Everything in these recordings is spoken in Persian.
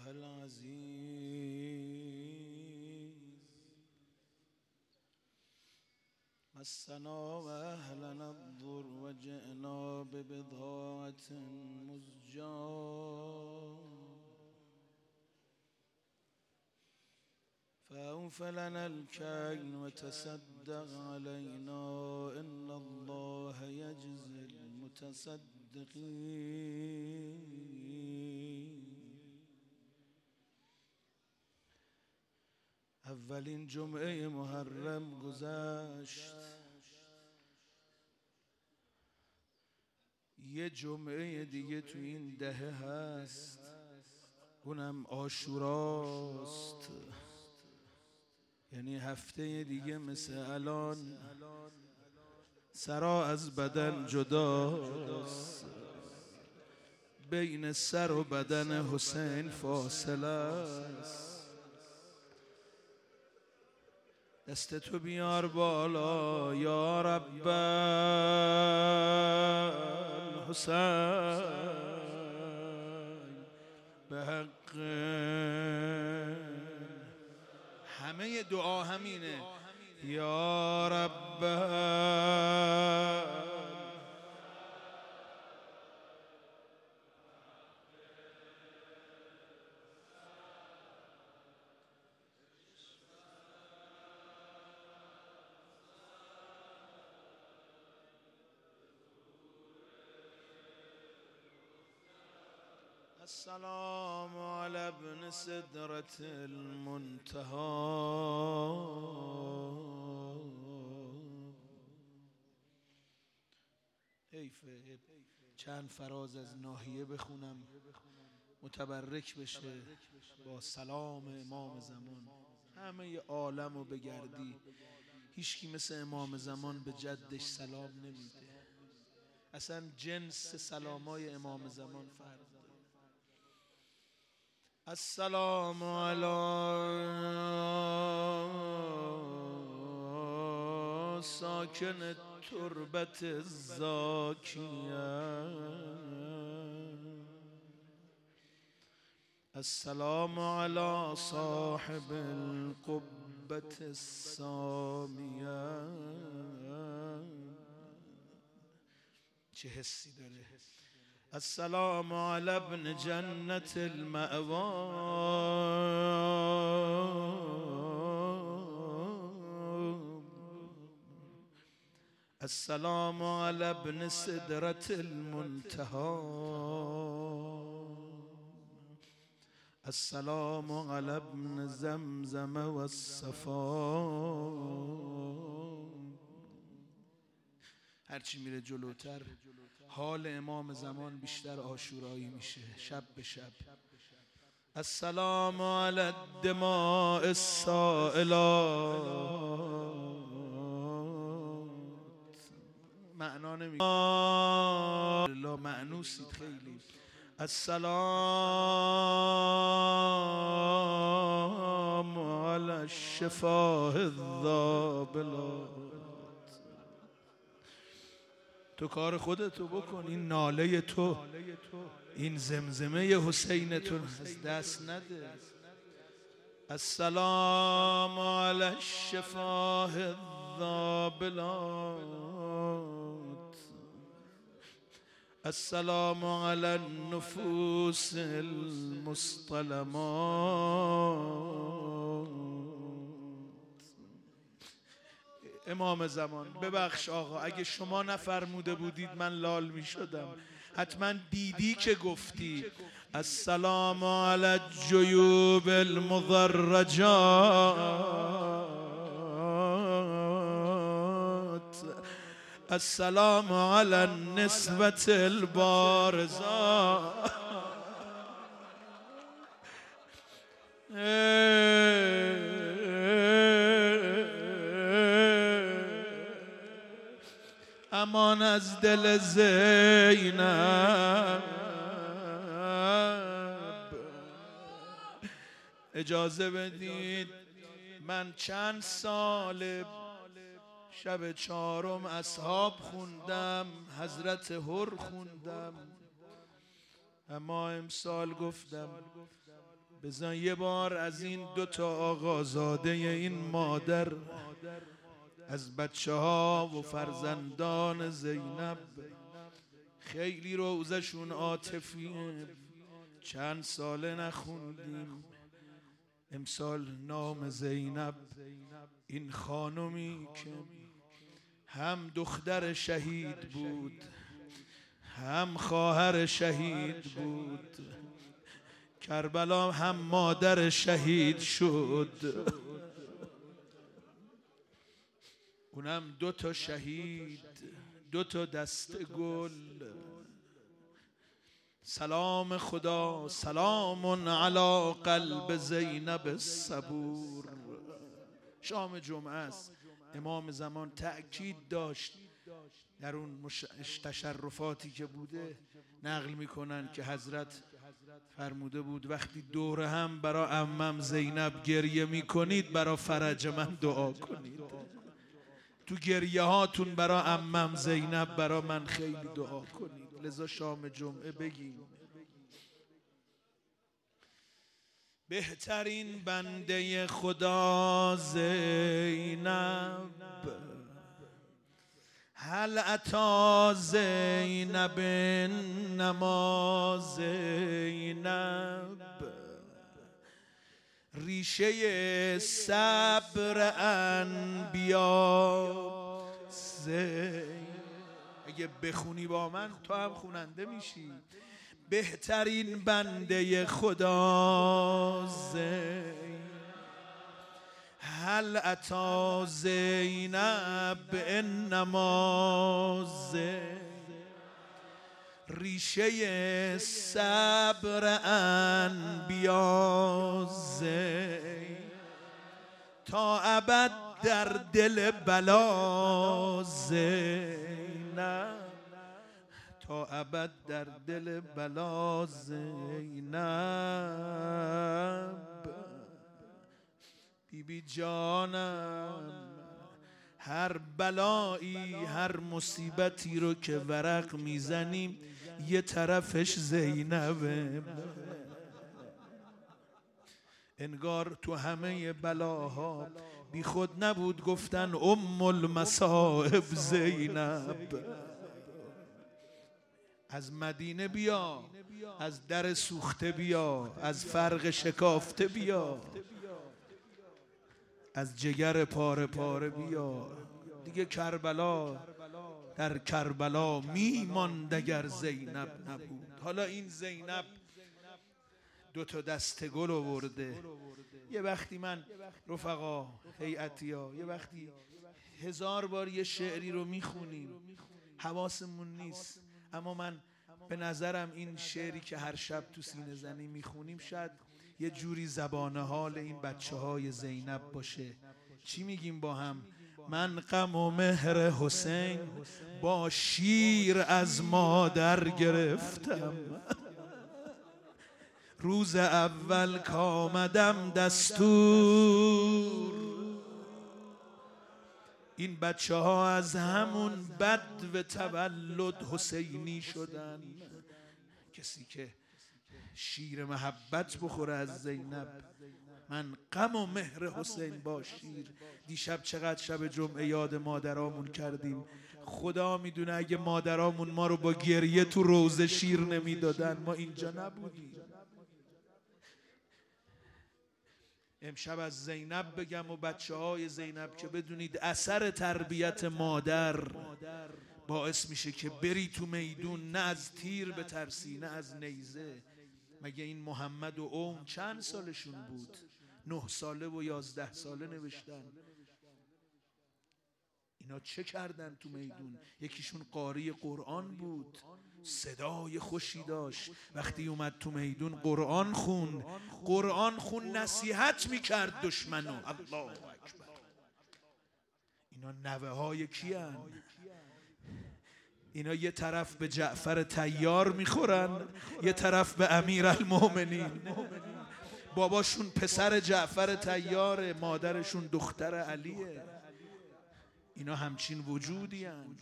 العزيز مسنا وأهلنا الضر وجئنا ببضاعة مزجاة فأوف لنا الكيل وتصدق علينا إن الله يجزي المتصدقين. اولین جمعه محرم گذشت، یه جمعه دیگه تو این دهه هست، اونم عاشوراست. یعنی هفته دیگه مثل الان سرا از بدن جداست، بین سر و بدن حسین فاصله است. دست تو بیار بالا یا رب الحسین به حق. همه دعا همینه یا رب السلام على ابن سدرة المنتهى. حیفه چند فراز از ناحیه بخونم متبرک بشه با سلام امام زمان. همه عالم رو بگردی هیچکی مثل امام زمان به جدش سلام نمیده. اصلا جنس سلامای امام زمان فرق. السلام علی ساکن تربت الزاکیه. السلام علی صاحب القبة السامیه. چه حسی داره. السلام على ابن جنة المأوى. السلام على ابن سدرة المنتهى. السلام على ابن زمزم والصفا. هرچی میره جلوتر حال امام زمان بیشتر عاشورایی میشه شب به شب. السلام علی الدماء السائلات. معنا نمیگه لا معنوسید خیلی. السلام علی الشفاه الذابلات. تو کار خودتو بکن، این ناله تو، این زمزمه حسین تو از دست نده. السلام علی الشفاه الذابلات. السلام علی النفوس المصطلمات. امام زمان ببخش آقا، اگه شما نفرموده بودید من لال می شدم. حتما دیدی که گفتی السلام علی الجیوب المضرجات. السلام علی النسوة البارزات. امان از دل زینب. اجازه بدید من چند سال شب چهارم اصحاب خوندم، حضرت هر خوندم، اما امسال گفتم بزن یه بار از این دوتا آقازاده این مادر، از بچه ها و فرزندان زینب، خیلی روزشون عاطفیه. چند ساله نخوندیم امسال نام زینب، این خانمی که هم دختر شهید بود هم خواهر شهید بود، کربلا هم مادر شهید شد، اونم دوتا شهید، دوتا دست گل. سلام خدا سلام علی قلب زینب الصبور. شام جمعه است. امام زمان تأکید داشت در اون تشرفاتی که بوده، نقل میکنن که حضرت فرموده بود وقتی دور هم برا عمم زینب گریه میکنید برا فرج من دعا کنید. تو گریه هاتون برا عمم زینب برا من خیلی دعا کنید. لذا شام جمعه بگیم بهترین بنده خدا زینب، هل اتی زینب نما زینب، ریشه صبر انبیا زینب. اگه بخونی با من تو هم خوننده میشی. بهترین بنده خدا زینب، هل اتی زینب انما زینب، ریشه صبر انبیا زینب، تا ابد در دل بلا زینب، تا ابد در دل بلا زینب. بیبی جانم هر بلایی هر مصیبتی رو که ورق میزنیم یه طرفش زینبه. انگار تو همه بلاها بی خود نبود گفتن ام المصائب زینب. از مدینه بیا، از در سوخته بیا، از فرق شکافته بیا، از جگر پاره پاره بیا. دیگه کربلا در کربلا میماند اگر زینب نبود. حالا این زینب دوتا دست گل آورده. یه وقتی من رفقا هیئتیا یه وقتی 1000 بار یه شعری رو میخونیم حواسمون نیست، اما من به نظرم این شعری که هر شب تو سینه زنی میخونیم شاید یه جوری زبان حال این بچه های زینب باشه. چی میگیم با هم؟ من غم و مهر حسین با شیر از مادر گرفتم، روز اول کامدم دستور. این بچه ها از همون بدو تولد حسینی شدن. کسی که شیر محبت بخوره از زینب. من غم و مهر حسین با شیر. دیشب چقدر شب جمعه یاد مادرامون کردیم. خدا میدونه اگه مادرامون ما رو با گریه تو روزه شیر نمیدادن ما اینجا نبودیم. امشب از زینب بگم و بچه های زینب که بدونید اثر تربیت مادر باعث میشه که بری تو میدون نه از تیر بترسی نه از نیزه. مگه این محمد و اون چند سالشون بود؟ 9 ساله و 11 ساله نوشتن. اینا چه کردن تو میدون؟ یکیشون قاری قرآن بود، صدای خوشی داشت، وقتی اومد تو میدون قرآن خون نصیحت میکرد دشمنو. الله اکبر. اینا نوه های کیان؟ اینا یه طرف به جعفر طیار میخورن یه طرف به امیرالمومنین. باباشون پسر جعفر طیاره، مادرشون دختر علیه. اینا همچین وجودی هن.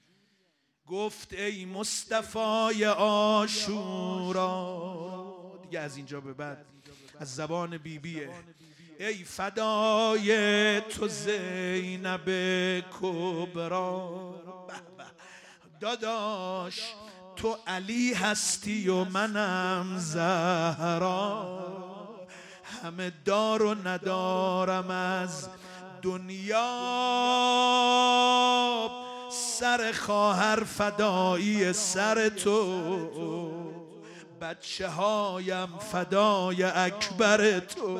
گفت ای مصطفی عاشورا، دیگه از اینجا به بعد از زبان بیبیه. ای فدای تو زینب کبرا، داداش تو علی هستی و منم زهرا، همه دار و ندارم از دنیا، سر خواهر فدایی سر تو، بچه هایم فدای اکبر تو.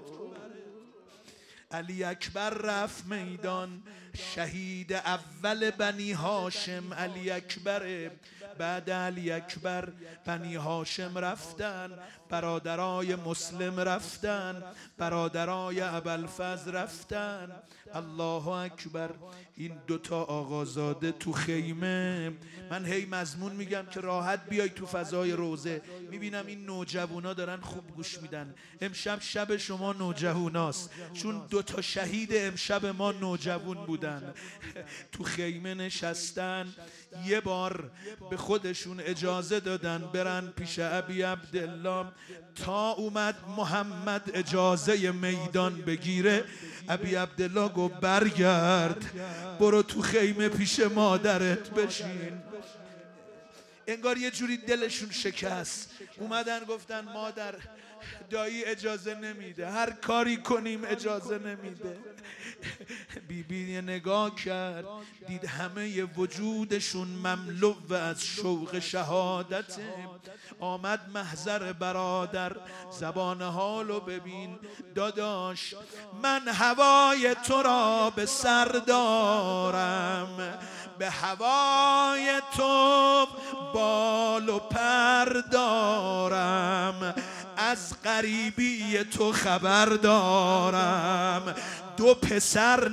علی اکبر رفت میدان، شهید اول بنی هاشم علی اکبر. بعد علی اکبر بنی هاشم رفتن، برادرای مسلم رفتن، برادرای ابوالفضل رفتن. الله اکبر. این دوتا آقازاده تو خیمه. من هی مضمون میگم که راحت بیای تو فضای روزه. میبینم این نوجوانا دارن خوب گوش میدن. امشب شب شما نوجواناست، چون دوتا شهید امشب ما نوجوان بودن. تو خیمه نشستن. یه بار به خودشون اجازه دادن برن پیش ابی عبدالله. تا اومد محمد اجازه میدان بگیره، ابی عبدالله گفت برگرد برو تو خیمه پیش مادرت بشین. انگار یه جوری دلشون شکست. اومدن گفتن مادر دایی اجازه نمیده، هر کاری کنیم اجازه نمیده. بیبی نگاه کرد، دید همه وجودشون مملو از شوق شهادت. آمد محضر برادر، زبان حالو ببین داداش، من هوای تو را به سر دارم، به هوای تو بال و پر دارم، از غریبی تو خبر دارم. دو پسر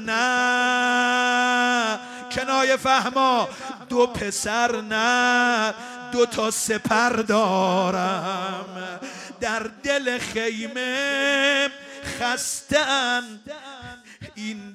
نه، کنایه فهما، دو پسر نه، دو تا سپر دارم. در دل خیمه خسته‌اند این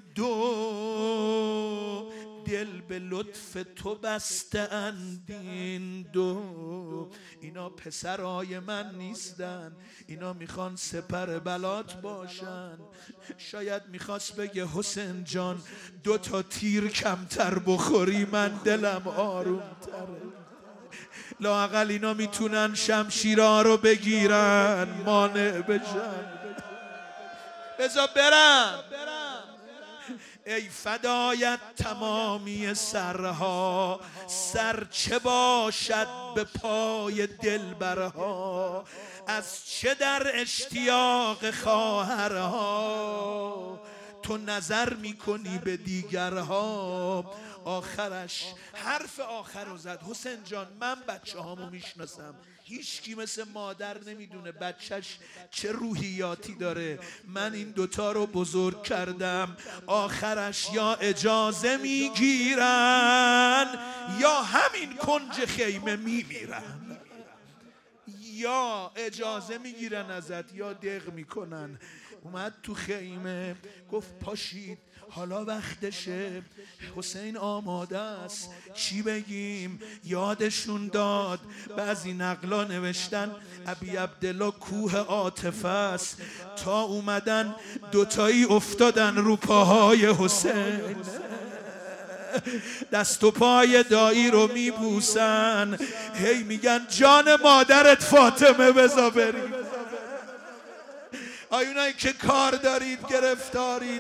دو، دل به لطف تو بسته‌اند این دو. اینا پسرای من نیستن، اینا میخوان سپر بلات باشن. شاید میخواست بگه حسین جان دو تا تیر کمتر بخوری من دلم آروم تره. لااقل اینا میتونن شمشیرها رو بگیرن مانع بشن. بذار برم. ای فدایت تمامی سرها، سر چه باشد به پای دلبرها، از چه در اشتیاق خواهرها تو نظر میکنی به دیگرها. آخرش حرف آخر رو زد. حسین جان من بچه هامو میشناسم، هیچ کی مثل مادر نمیدونه بچهش چه روحیاتی داره. من این دوتا رو بزرگ کردم، آخرش یا اجازه میگیرن یا همین کنج خیمه میمیرن. یا اجازه میگیرن ازت یا دق میکنن. اومد تو خیمه گفت پاشید حالا وقتشه، حسین آماده است، چی بگیم؟ یادشون داد بعضی نقلا نوشتن ابی عبدالله کوه عاطفه است. تا اومدن دوتایی افتادن رو پاهای حسین، دست و پای دایی رو میبوسن، هی میگن جان مادرت فاطمه بذار بریم. آیونایی که کار دارید گرفتارید،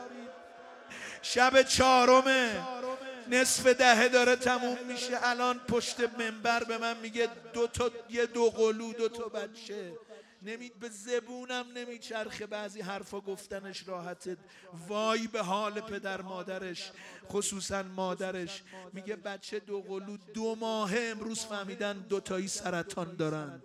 شب 4 نصف 10 داره تموم میشه. الان پشت منبر به من میگه یه دو قلو 2 تا بچه. به زبونم نمیچرخه بعضی حرفا گفتنش راحته. وای به حال پدر مادرش، خصوصا مادرش. میگه بچه 2 قلو 2 ماهه امروز فهمیدن 2 تایی سرطان دارن.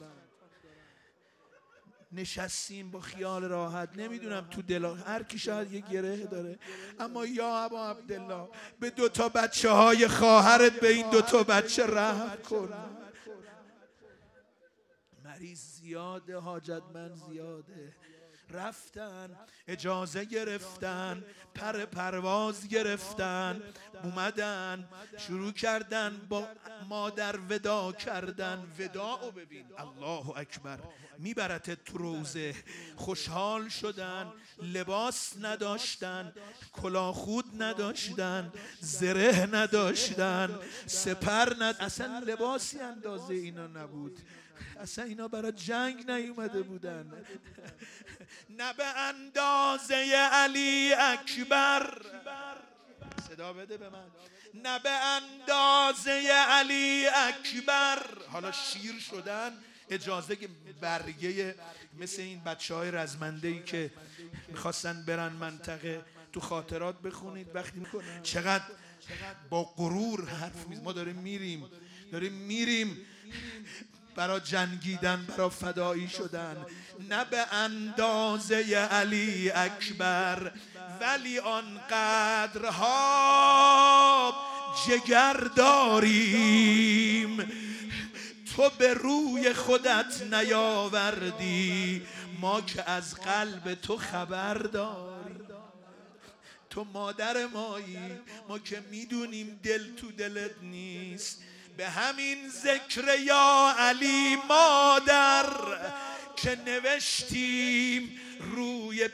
نشستیم با خیال راحت. نمیدونم تو دل هر کی شاید یه گره داره، اما یا ابا عبدالله به 2 تا بچه های خواهرت، به این 2 تا بچه رحم کن. مریض زیاده، حاجتمند زیاده. رفتن، اجازه گرفتن، پرواز گرفتن، اومدن شروع کردن با مادر ودا کردن. وداعو ببین، الله اکبر، میبرتت تو روزه. خوشحال شدن، لباس نداشتن، کلاهخود نداشتن، زره نداشتن، سپر اصلا لباسی اندازه اینا نبود. اصلا اینا برای جنگ نیومده بودن. نه به اندازه علی اکبر، صدا بده به من، نه به اندازه علی اکبر. حالا شیر شدن، اجازه برگه مثل این بچه‌های رزمنده‌ای که میخواستن برن منطقه، تو خاطرات بخونید وقتی میکنن چقدر با غرور حرف میزنن. ما داریم میریم برای جنگیدن، برای فدایی شدن. نه به اندازه علی اکبر، ولی آنقدرها جگر داریم تو به روی خودت نیاوردی، ما که از قلب تو خبر داریم. تو مادر مایی، ما که میدونیم دل تو دلت نیست. به همین ذکر یا علی مادر که نوشتیم روی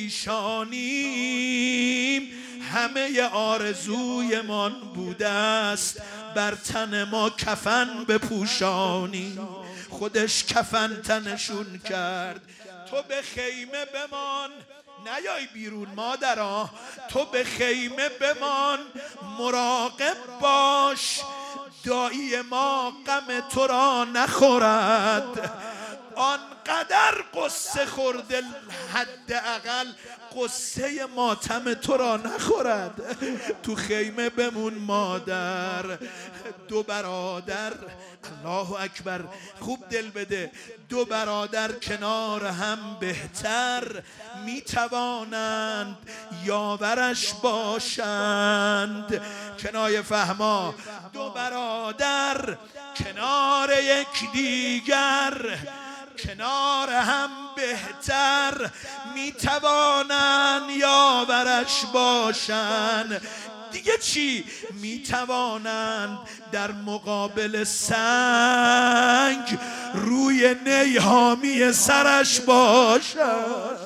پیشانیم، همه آرزوی من بوده است بر تن ما کفن بپوشانیم. خودش کفن تنشون کرد. تو به خیمه بمان، نیای بیرون مادرها، تو به خیمه بمان، مراقب باش دایی ما غم تو را نخورد. آنقدر قصه خورده حداقل قصه ماتم تو را نخورد. تو خیمه بمون مادر. دو برادر، الله اکبر، خوب دل بده، دو برادر کنار هم بهتر میتوانند یاورش باشند. کنایه فهما، دو برادر کنار یک دیگر، کنار هم بهتر میتوانند یاورش باشند. دیگه چی؟ میتوانند در مقابل سنگ روی نی حامی سرش باشند.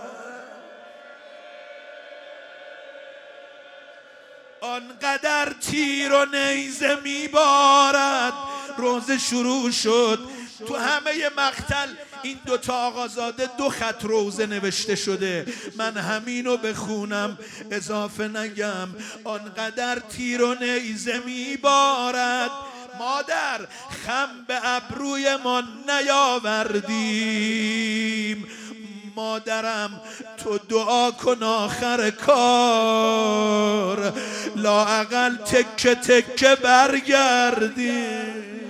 آنقدر تیر و نیزه میبارد. روزه شروع شد، تو همه مقتل این دوتا آقازاده 2 خط روزه نوشته شده. من همینو بخونم اضافه نگم. آنقدر تیر و نیزه میبارد، مادر خم به ابروی ما نیاوردیم. مادرم تو دعا کن آخر کار لااقل تکه تکه برگردیم.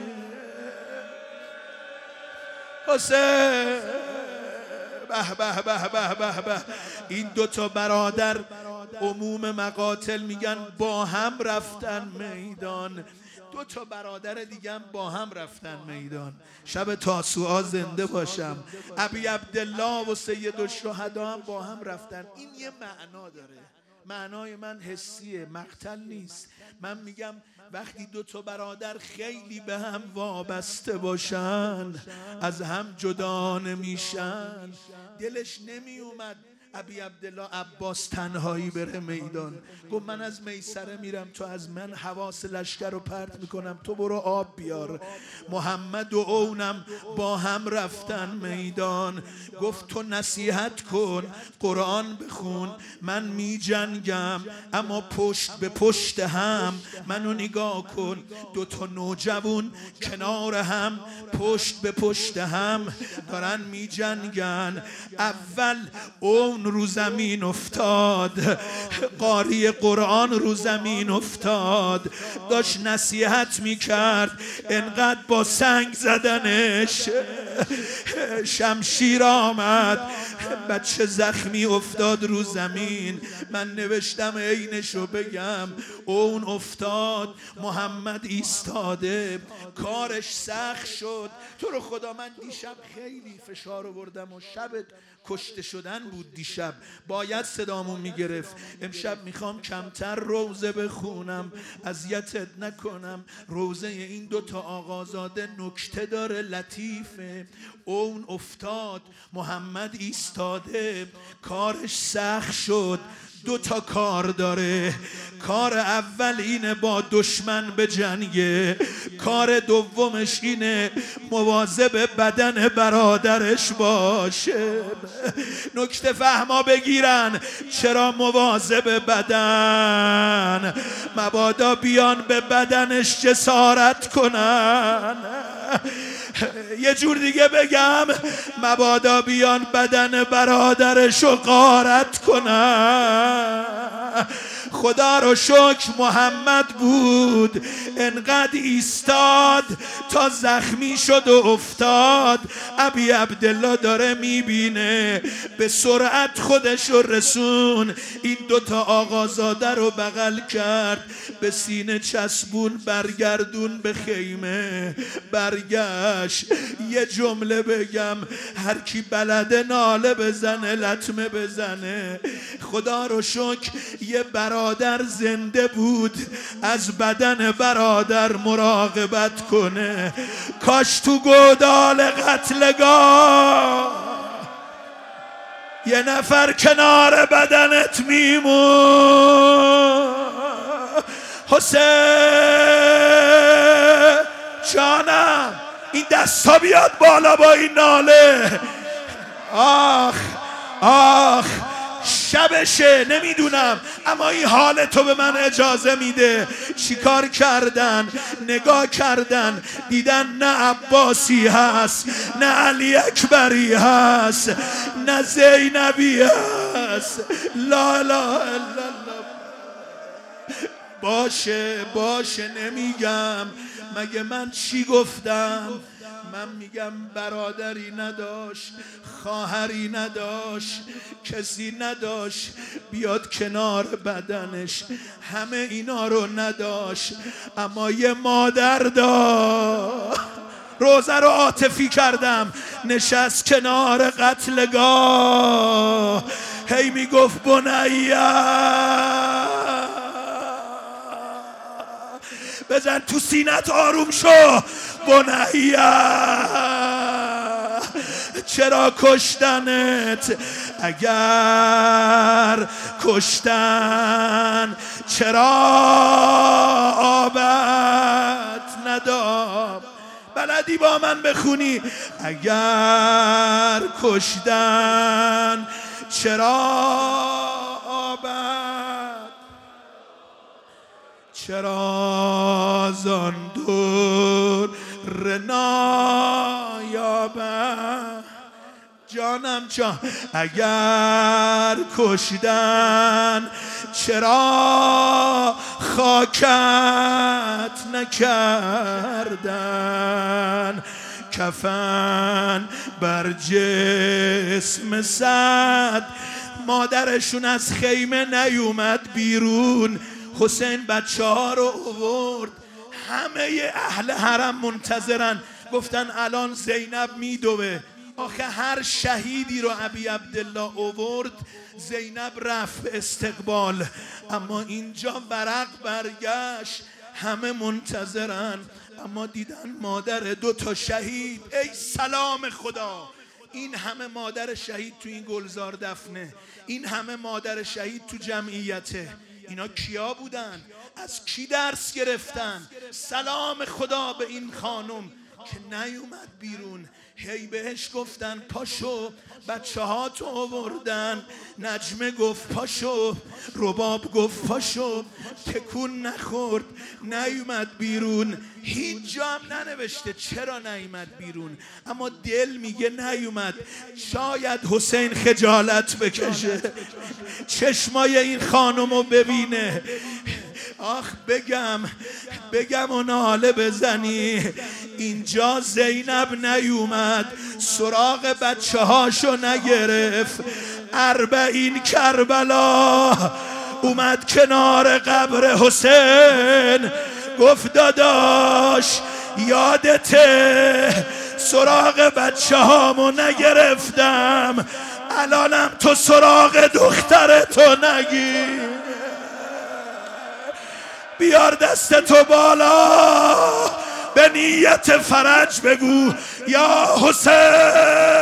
حسین، به به به به به به. این دوتا برادر عموم مقاتل میگن با هم رفتن میدان. 2 برادر دیگه هم با هم رفتن میدان. شب تاسوعا زنده باشم. ابی عبدالله و سید الشهدا هم با هم رفتن. این یه معنا داره. معنای من حسیه، مقتل نیست. من میگم وقتی 2 برادر خیلی به هم وابسته باشن، از هم جدا نمیشن. دلش نمیومد ابی عبدالله عباس تنهایی بره میدان. گفت من از میسره میرم، تو از من حواس لشکر رو پرت میکنم، تو برو آب بیار. محمد و اونم با هم رفتن میدان. گفت تو نصیحت کن، قرآن بخون، من میجنگم اما پشت به پشت هم. منو نگاه کن، 2 نوجوان کنار هم پشت به پشت هم دارن میجنگن. اول اون رو زمین افتاد، قاری قرآن رو زمین افتاد، داشت نصیحت میکرد، انقدر با سنگ زدنش شمشیر آمد، بچه زخمی افتاد رو زمین. من نوشتم عینشو بگم، اون افتاد، محمد ایستاده، کارش سخت شد. تو رو خدا من دیشب خیلی فشار آوردم و شب کشته شدن بود دیشب، باید صدامون میگرفت. امشب میخوام کمتر روزه بخونم، اذیتت نکنم. روزه این دوتا آقازاده نکته داره، لطیفه. اون افتاد، محمد ایستاده، کارش سخت شد. دو تا کار داره. کار اول اینه با دشمن به جنگه، کار دومش اینه مواظب بدن برادرش باشه. نکته فهما بگیرن. چرا مواظب بدن؟ مبادا بیان به بدنش جسارت کنن. یه جور دیگه بگم، مبادا بیان بدن برادرشو غارت کنن. خدا رو شکر محمد بود، انقدر ایستاد تا زخمی شد و افتاد. ابی عبدالله داره میبینه، به سرعت خودش رو رسون، این دوتا آقازاده رو بغل کرد، به سینه چسبون، برگردون به خیمه. برگشت. یه جمله بگم، هر کی بلده ناله بزنه، لطمه بزنه. خدا رو شکر یه برادر زنده بود، از بدن برادر مراقبت کنه. کاش تو گودال قتلگاه یه نفر کنار بدنت میمون. حسین جانم، این دستا بیاد بالا با این ناله. آخ آخ، شبشه نمیدونم، اما این حال تو به من اجازه میده. چیکار کردن؟ نگاه کردن، دیدن نه عباسی هست، نه علی اکبری هست، نه زینبی هست. لا اله الا الله. باشه نمیگم. مگه من چی گفتم؟ من میگم برادری نداشت، خواهری نداشت، کسی نداشت بیاد کنار بدنش. همه اینا رو نداشت، اما یه مادر داشت. روزه رو عاطفی کردم، نشست کنار قتلگاه، هی میگفت بنیه. بزن تو سینت، آروم شو. بنیه چرا کشتنت؟ اگر کشتن چرا آبت نداد؟ بلدی با من بخونی؟ اگر کشتن چرا آبت، چرا زان دور نایابم؟ جانم جان، اگر کشتن چرا خاکت نکردن؟ کفن بر جسم صد. مادرشون از خیمه نیومد بیرون. حسین بچه ها رو آورد، همه اهل حرم منتظرن. گفتن الان زینب میدوه. آخه هر شهیدی رو ابی عبدالله آورد، زینب رفت به استقبال. اما اینجا ورق برگشت، همه منتظرن. اما دیدن مادر دو تا شهید. ای سلام خدا، این همه مادر شهید تو این گلزار دفنه، این همه مادر شهید تو جمعیته. اینا کیا بودن؟ از کی درس گرفتن؟ سلام خدا به این خانم که نیومد بیرون. هی بهش گفتن پاشو، بچه ها تو آوردن. نجمه گفت پاشو، رباب گفت پاشو، تکون نخورد، نیومد بیرون. هیچ جا هم ننوشته چرا نیومد بیرون، اما دل میگه نیومد. شاید حسین خجالت بکشه، چشمای این خانمو ببینه. آخ بگم و ناله بزنی. اینجا زینب نیومد سراغ بچه هاشو نگرفت، 40 کربلا اومد کنار قبر حسین، گفت داداش یادته سراغ بچه هامو نگرفتم، الانم تو سراغ دخترتو نگیر. بیار دستتو بالا به نیت فرج بگو یا حسین